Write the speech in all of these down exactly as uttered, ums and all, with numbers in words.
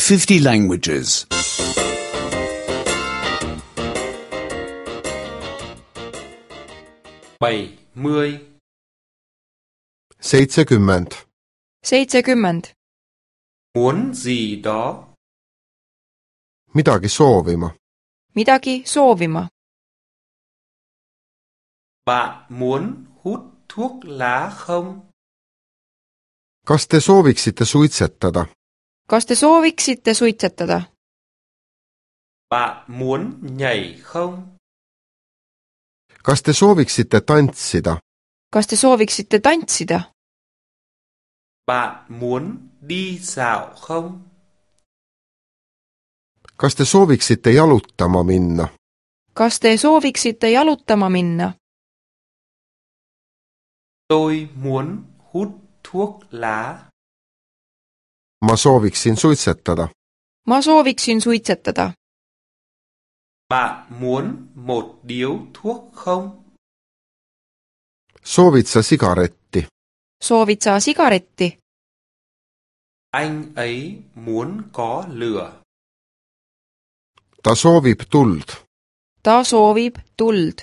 fifty languages. bảy mươi, seitsekümmend, seitsekümmend. muốn gì đó, midagi soovima. Midagi soovima. bạn muốn hút thuốc lá không? Kas te sooviksite suitsetada? Kas te sooviksite suitsetada? Bạn muốn nhảy không? Kas te sooviksite tantsida? Kas te sooviksite tantsida? Bạn muốn đi dạo không? Kas te sooviksite jalutama minna? Kas te sooviksite jalutama minna? Tôi muốn hút thuốc lá. Ma sooviksin suitsetada. Ma sooviksin suitsetada. Bạn muốn một điếu thuốc không? Soovid sa sigaretti? Soovid sa sigaretti? Anh ấy muốn có lửa. Ta soovib tuld. Ta soovib tuld.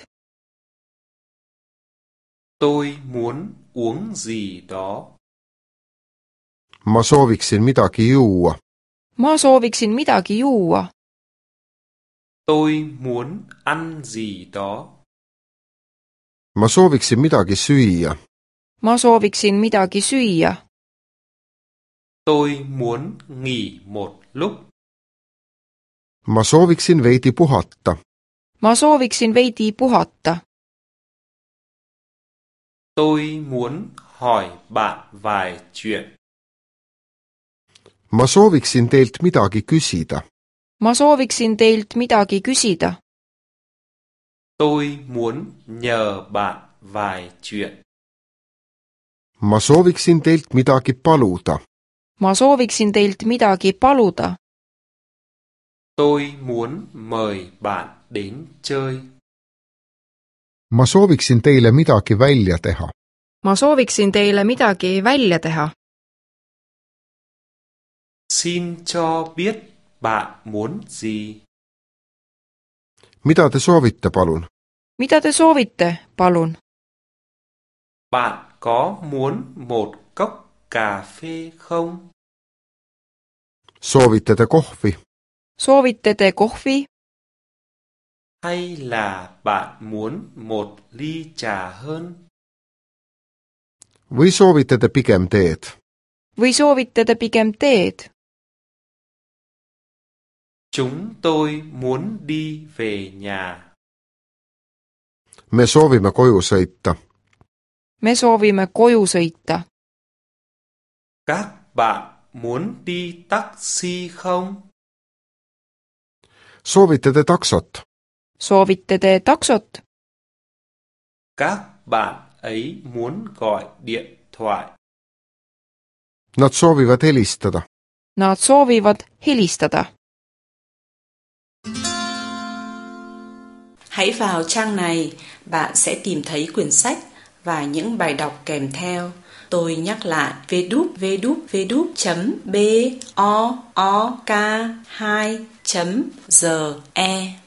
Tôi muốn uống gì đó. Ma sooviksin midagi juua. Ma sooviksin midagi juua. Tôi muốn ăn gì đó. Ma sooviksin midagi süüa. Ma sooviksin midagi süüa. Tôi muốn nghỉ một lúc. Ma sooviksin veidi puhata. Ma sooviksin veidi puhata. Tôi muốn hỏi bạn vài chuyện. Ma sooviksin teilt midagi küsida. Ma sooviksin teilt midagi küsida. Tôi muốn nhờ bạn vài chuyện. Ma sooviksin teilt midagi paluda. Ma sooviksin teilt midagi paluda. Tôi muốn mời bạn đến chơi. Ma sooviksin teile midagi välja teha. Ma sooviksin teile midagi välja teha. Xin cho biết bạn muốn gì. Mida te soovite, palun? Mida te soovite, palun? Bạn có muốn một cốc cà phê không? Soovite te kohvi? Soovite te kohvi? Hay là bạn muốn một ly trà hơn? Või soovite te pigem teed? Või soovite te pigem teed? Chúng tôi muốn đi về nhà. Me soovime koju sõita. Me soovime koju sõita. Các bạn muốn đi taxi không? Soovite te taksot? Soovite te taksot? Các bạn ấy muốn gọi điện thoại. Nad soovivad helistada. Nad soovivad helistada. Hãy vào trang này, bạn sẽ tìm thấy quyển sách và những bài đọc kèm theo. Tôi nhắc lại w w w chấm b o o k hai chấm g e.